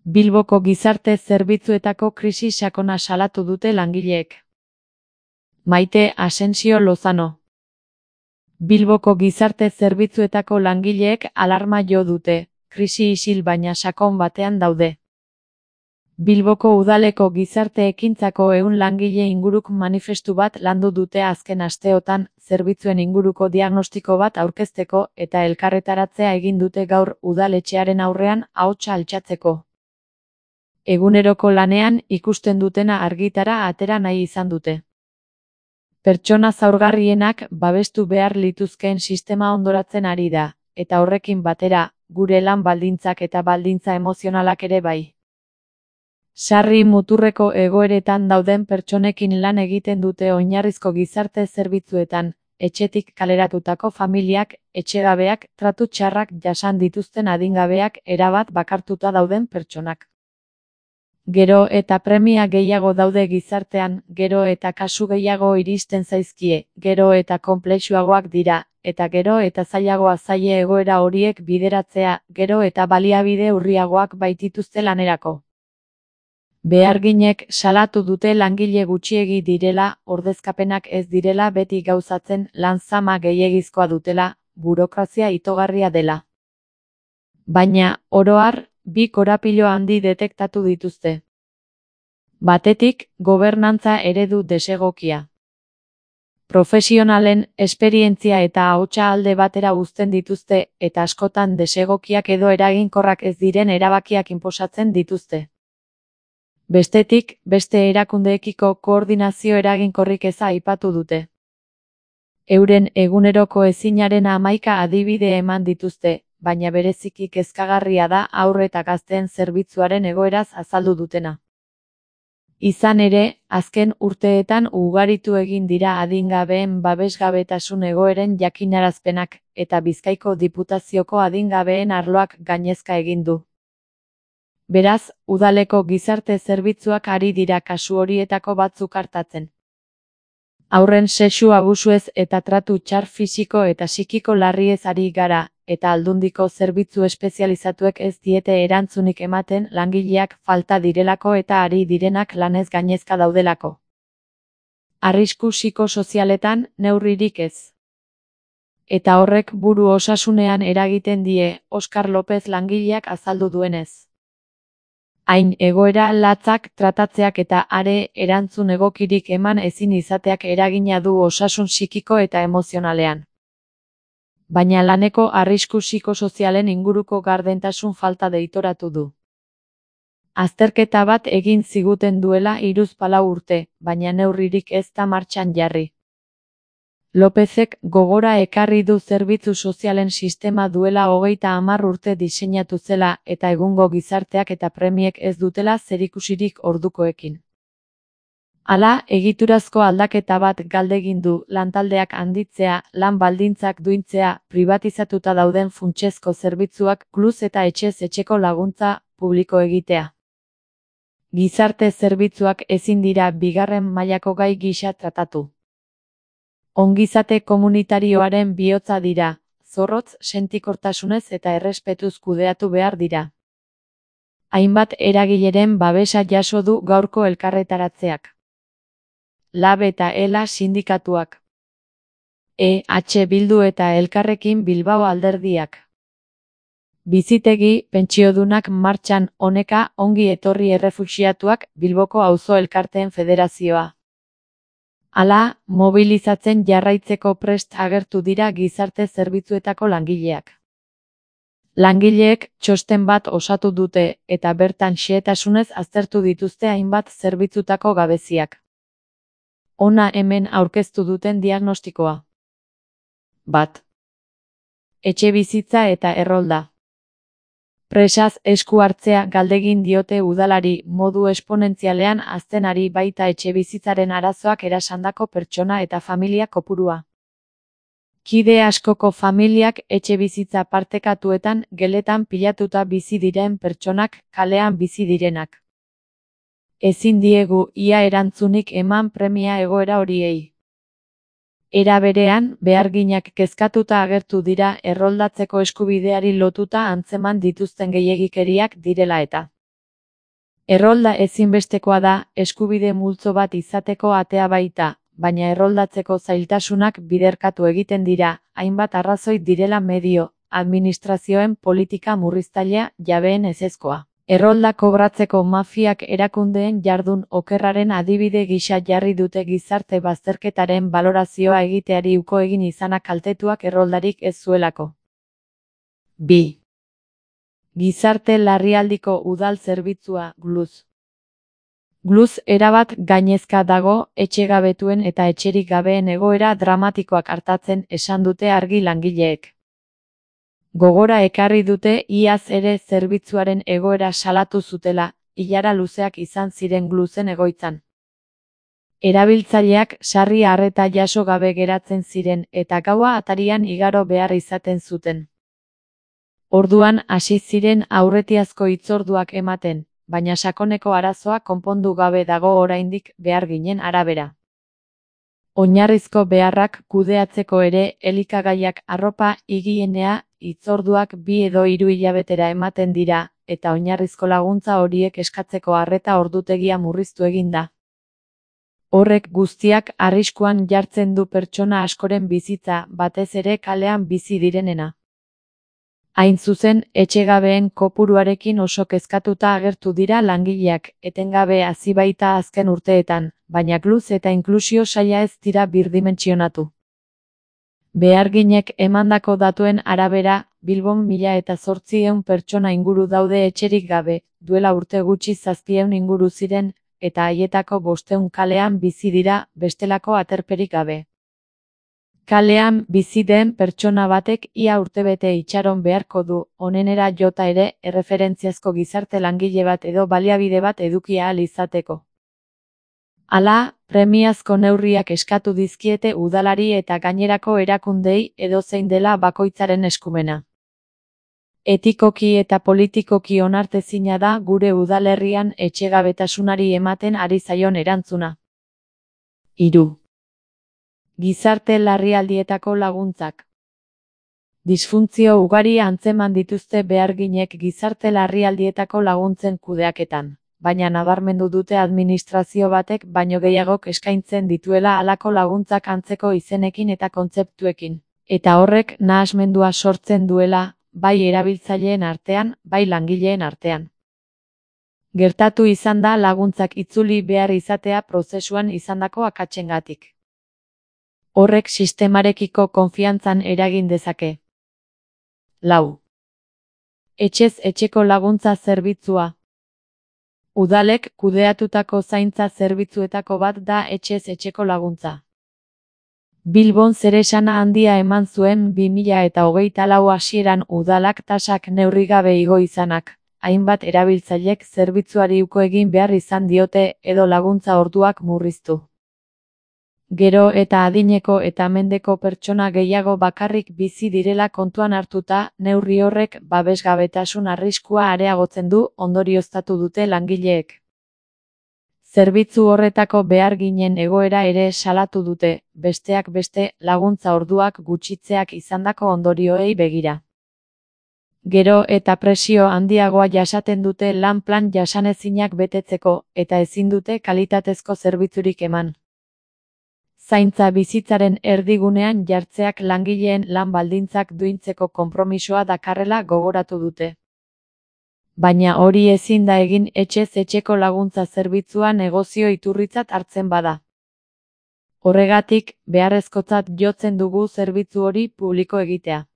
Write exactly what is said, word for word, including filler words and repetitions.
Bilboko gizarte zerbitzuetako krisi sakona salatu dute langileek. Maite Asensio Lozano. Bilboko gizarte zerbitzuetako langileek alarma jo dute, krisi isil baina sakon batean daude. Bilboko udaleko gizarte ekintzako ehun langile inguruk manifestu bat landu dute azken asteotan, zerbitzuen inguruko diagnostiko bat aurkezteko eta elkarretaratzea egin dute gaur udaletxearen aurrean ahotsa altxatzeko. Eguneroko lanean ikusten dutena argitara atera nahi izan dute. Pertsona zaurgarrienak babestu behar lituzkeen sistema ondoratzen ari da, eta horrekin batera, gure lan baldintzak eta baldintza emozionalak ere bai. Sarri muturreko egoeretan dauden pertsonekin lan egiten dute oinarrizko gizarte zerbitzuetan, etxetik kaleratutako familiak, etxegabeak, tratu txarrak jasan dituzten adingabeak, erabat bakartuta dauden pertsonak. Gero eta premia gehiago daude gizartean, gero eta kasu gehiago iristen zaizkie, gero eta konplexuagoak dira, eta gero eta zailagoa zaie egoera horiek bideratzea, gero eta baliabide urriagoak baitituzte lanerako. Beharginek salatu dute langile gutxiegi direla, ordezkapenak ez direla beti gauzatzen, lan zama gehiegizkoa dutela, burokrazia itogarria dela. Baina, oro har, bi korapilo handi detektatu dituzte. Batetik, gobernantza eredu desegokia. Profesionalen esperientzia eta ahotsa alde batera uzten dituzte, eta askotan desegokiak edo eraginkorrak ez diren erabakiak inposatzen dituzte. Bestetik, beste erakundeekiko koordinazio eraginkorrik eza aipatu dute. Euren eguneroko ezinaren hamaika adibide eman dituzte, baina bereziki kezkagarria da haur eta gazteen zerbitzuaren egoeraz azaldu dutena. Izan ere, azken urteetan ugaritu egin dira adingabeen babesgabetasun egoeren jakinarazpenak, eta Bizkaiko Diputazioko adingabeen arloak gainezka egin du. Beraz, udaleko gizarte zerbitzuak ari dira kasu horietako batzuk artatzen. Haurren sexu abusuez eta tratu txar fisiko eta psikiko larriez ari gara, eta Aldundiko zerbitzu espezializatuek ez diete erantzunik ematen langileak falta direlako eta ari direnak lanez gainezka daudelako. Arrisku psikosozialetan neurririk ez. Eta horrek buru osasunean eragiten die, Oskar Lopez langileak azaldu duenez. Hain egoera latzak tratatzeak eta are erantzun egokirik eman ezin izateak eragina du osasun psikiko eta emozionalean. Baina laneko arrisku psikosozialen inguruko gardentasun falta deitoratu du. Azterketa bat egin ziguten duela hiruzpalau urte, baina neurririk ez da martxan jarri. Lopezek gogora ekarri du zerbitzu sozialen sistema duela hogeita hamar urte diseinatu zela eta egungo gizarteak eta premiek ez dutela zerikusirik ordukoekin. Hala, egiturazko aldaketa bat galdegin du, lantaldeak handitzea, lan baldintzak duintzea, pribatizatuta dauden funtsezko zerbitzuak, kluz eta etxez etxeko laguntza publiko egitea. Gizarte zerbitzuak ezin dira bigarren mailako gai gisa tratatu. Ongizate komunitarioaren bihotza dira, zorrotz, sentikortasunez eta errespetuz kudeatu behar dira. Hainbat eragileren babesa jaso du gaurko elkarretaratzeak. Lab eta Ela sindikatuak. E H Bildu eta Elkarrekin Bilbao alderdiak. Bizitegi, pentsiodunak martxan, Oneka, ongi etorri errefuxiatuak, Bilboko auzo elkarteen federazioa. Hala, mobilizatzen jarraitzeko prest agertu dira gizarte zerbitzuetako langileak. Langileek txosten bat osatu dute, eta bertan xehetasunez aztertu dituzte hainbat zerbitzutako gabeziak. Hona hemen aurkeztu duten diagnostikoa. Bat. Etxebizitza eta errolda. Presaz esku hartzea galdegin diote udalari modu esponentzialean hazten ari baita etxebizitzaren arazoak erasandako pertsona eta familia kopurua. Kide askoko familiak etxebizitza partekatuetan geletan pilatuta bizi diren pertsonak, kalean bizi direnak. Ezin diegu ia erantzunik eman premia egoera horiei. Era berean, beharginak kezkatuta agertu dira erroldatzeko eskubideari lotuta antzeman dituzten gehiegikeriak direla eta. Errolda ezinbestekoa da, eskubide multzo bat izateko atea baita, baina erroldatzeko zailtasunak biderkatu egiten dira, hainbat arrazoi direla medio, administrazioen politika murriztailea jabeen ezezkoa. Errolda kobratzeko mafiak erakundeen jardun okerraren adibide gisa jarri dute gizarte bazterketaren balorazioa egiteari uko egin izana kaltetuak erroldarik ez zuelako. bi. Gizarte larrialdiko udal zerbitzua, gluz. Gluz erabat gainezka dago, etxegabetuen eta etxerik gabeen egoera dramatikoak hartatzen esan dute argi langileek. Gogora ekarri dute iaz ere zerbitzuaren egoera salatu zutela, ilara luzeak izan ziren gluzen egoitzan. Erabiltzaileak sarri arreta jaso gabe geratzen ziren eta gaua atarian igaro behar izaten zuten. Orduan hasi ziren aurretiazko hitzorduak ematen, baina sakoneko arazoa konpondu gabe dago oraindik beharginen arabera. Oinarrizko beharrak kudeatzeko ere elikagaiak, arropa, higienea, hitzorduak bi edo hiru hilabetera ematen dira, eta oinarrizko laguntza horiek eskatzeko arreta ordutegia murriztu egin da. Horrek guztiak arriskuan jartzen du pertsona askoren bizitza, batez ere kalean bizi direnena. Hain zuzen, etxegabeen kopuruarekin oso kezkatuta agertu dira langileak, etengabe hazi baita azken urteetan, baina gluz eta inklusio saila ez dira birdimentsionatu. Beharginek emandako datuen arabera, Bilbon mila eta zortziehun pertsona inguru daude etxerik gabe, duela urte gutxi zazpiehun inguru ziren, eta haietako bostehun kalean bizi dira, bestelako aterperik gabe. Kalean bizi den pertsona batek ia urtebete itxaron beharko du, onenera jota ere, erreferentziazko gizarte langile bat edo baliabide bat edukia ahal izateko. Hala, premiazko neurriak eskatu dizkiete udalari eta gainerako erakundei edozein dela bakoitzaren eskumena. Etikoki eta politikoki onartezina da gure udalerrian etxegabetasunari ematen ari zaion erantzuna. hiru. Gizarte larrialdietako laguntzak. Disfuntzio ugari antzeman dituzte beharginek gizarte larrialdietako laguntzen kudeaketan, baina nabarmendu dute administrazio batek baino gehiagok eskaintzen dituela halako laguntzak antzeko izenekin eta kontzeptuekin, eta horrek nahasmendua sortzen duela, bai erabiltzaileen artean, bai langileen artean. Gertatu izan da laguntzak itzuli behar izatea prozesuan izandako akatsengatik. Horrek sistemarekiko konfiantzan eragin dezake. lau. Etxez etxeko laguntza zerbitzua. Udalek kudeatutako zaintza zerbitzuetako bat da etxez etxeko laguntza. Bilbon zeresana handia eman zuen bi mila eta hogeita lau hasieran udalak tasak neurrigabe igo izanak, hainbat erabiltzailek zerbitzuari uko egin behar izan diote edo laguntza orduak murriztu. Gero eta adineko eta mendeko pertsona gehiago bakarrik bizi direla kontuan hartuta, neurri horrek babesgabetasun arriskua areagotzen du, ondorioztatu dute langileek. Zerbitzu horretako beharginen egoera ere salatu dute, besteak beste, laguntza orduak gutxitzeak izandako ondorioei begira. Gero eta presio handiagoa jasaten dute lan plan jasanezinak betetzeko, eta ezin dute kalitatezko zerbitzurik eman. Zaintza bizitzaren erdigunean jartzeak langileen lan baldintzak duintzeko konpromisoa dakarrela gogoratu dute. Baina hori ezin da egin etxez etxeko laguntza zerbitzua negozio iturritzat hartzen bada. Horregatik, beharrezkotzat jotzen dugu zerbitzu hori publiko egitea.